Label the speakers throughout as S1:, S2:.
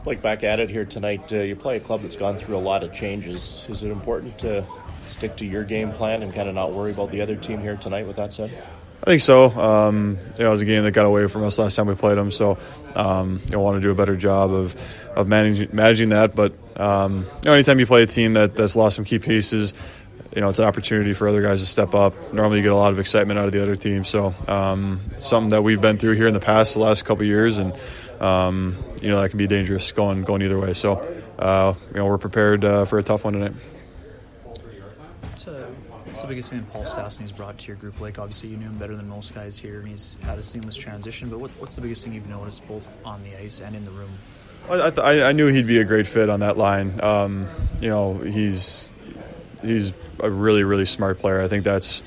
S1: Like back at it here tonight, you play a club that's gone through a lot of changes. Is it important to stick to your game plan and kind of not worry about the other team here tonight with that said?
S2: I think so. It was a game that got away from us last time we played them, so want to do a better job of managing that. But anytime you play a team that's lost some key pieces, it's an opportunity for other guys to step up. Normally you get a lot of excitement out of the other team. So something that we've been through here in the past, the last couple of years, and that can be dangerous going either way. So we're prepared for a tough one tonight.
S3: What's the biggest thing Paul Stastny's brought to your group? Like, obviously you knew him better than most guys here, and he's had a seamless transition. But what's the biggest thing you've noticed both on the ice and in the room?
S2: I knew he'd be a great fit on that line. He's a really, really smart player. I think that's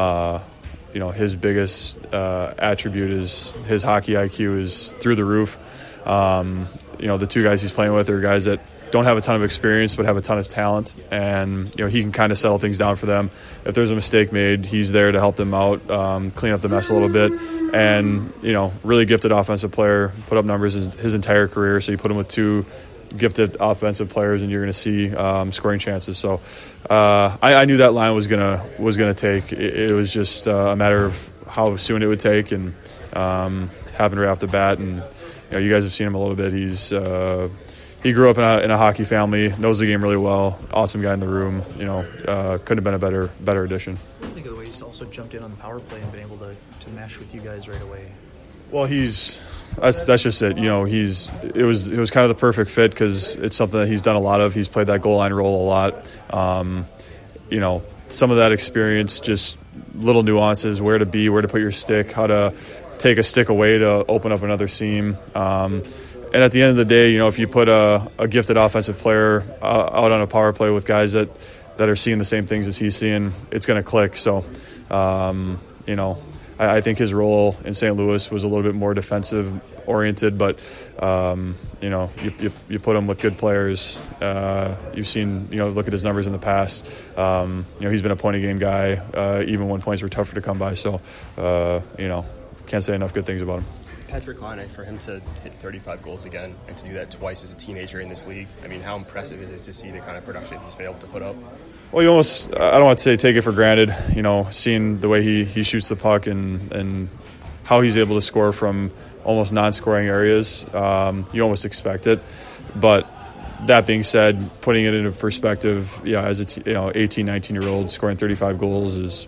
S2: his biggest attribute is his hockey IQ is through the roof. The two guys he's playing with are guys that don't have a ton of experience but have a ton of talent, and he can kind of settle things down for them. If there's a mistake made, he's there to help them out, clean up the mess a little bit, and really gifted offensive player, put up numbers his entire career. So you put him with two gifted offensive players and you're going to see scoring chances. So I knew that line was gonna take. It was just a matter of how soon it would take, and happened right off the bat. And you guys have seen him a little bit. He grew up in a hockey family, knows the game really well. Awesome guy in the room. Couldn't have been a better addition.
S3: I think of the way he's also jumped in on the power play and been able to mesh with you guys right away.
S2: Well, that's just it. It was kind of the perfect fit because it's something that he's done a lot of. He's played that goal line role a lot. Some of that experience, just little nuances, where to be, where to put your stick, how to take a stick away to open up another seam. And at the end of the day, if you put a gifted offensive player out on a power play with guys that are seeing the same things as he's seeing, it's going to click. So, I think his role in St. Louis was a little bit more defensive oriented, but you put him with good players. You've seen look at his numbers in the past. He's been a point a game guy, even when points were tougher to come by. So can't say enough good things about him.
S4: Patrik Laine, for him to hit 35 goals again and to do that twice as a teenager in this league, how impressive is it to see the kind of production he's been able to put up?
S2: Well, I don't want to say take it for granted, seeing the way he shoots the puck and how he's able to score from almost non-scoring areas. You almost expect it. But that being said, putting it into perspective, as a 18, 19-year-old scoring 35 goals is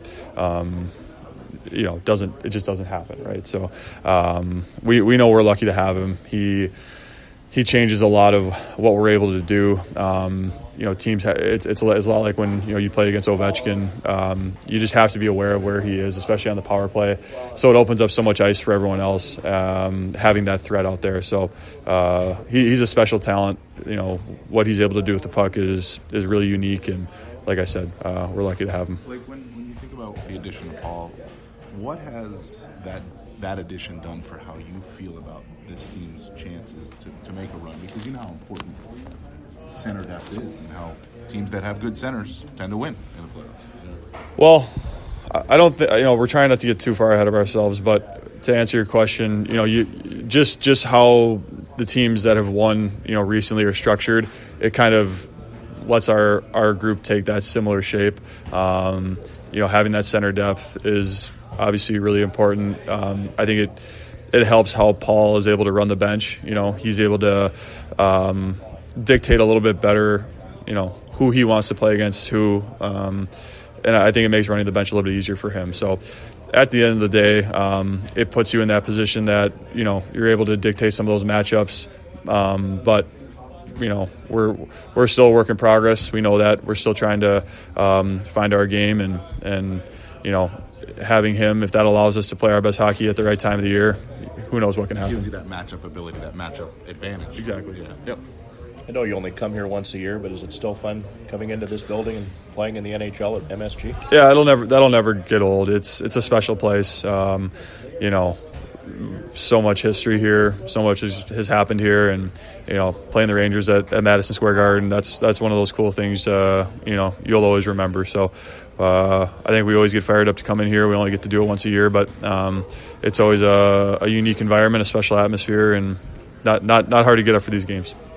S2: it just doesn't happen, right? So we know we're lucky to have him. He changes a lot of what we're able to do. Teams it's a lot like when you play against Ovechkin. You just have to be aware of where he is, especially on the power play. So it opens up so much ice for everyone else, having that threat out there. So he's a special talent. What he's able to do with the puck is really unique, and like I said, we're lucky to have him.
S5: Like when you think about the addition of Paul, what has that addition done for how you feel about this team's chances to make a run? Because you know how important center depth is and how teams that have good centers tend to win in the playoffs.
S2: Well, I don't think we're trying not to get too far ahead of ourselves, but to answer your question, you just how the teams that have won recently are structured, it kind of lets our group take that similar shape. Having that center depth is obviously really important. I think it helps how Paul is able to run the bench. He's able to dictate a little bit better, who he wants to play against who. And I think it makes running the bench a little bit easier for him. So at the end of the day, it puts you in that position that, you're able to dictate some of those matchups. But we're still a work in progress. We know that. We're still trying to find our game and having him, if that allows us to play our best hockey at the right time of the year, who knows what can happen.
S5: It gives you that matchup ability, that matchup advantage.
S2: Exactly.
S5: Yeah.
S2: Yep.
S1: I know you only come here once a year, but is it still fun coming into this building and playing in the NHL at MSG?
S2: Yeah, that'll never get old. It's a special place. So much history here, so much has happened here, and playing the Rangers at Madison Square Garden, that's one of those cool things you'll always remember. So I think we always get fired up to come in here. We only get to do it once a year, but it's always a unique environment, a special atmosphere, and not hard to get up for these games.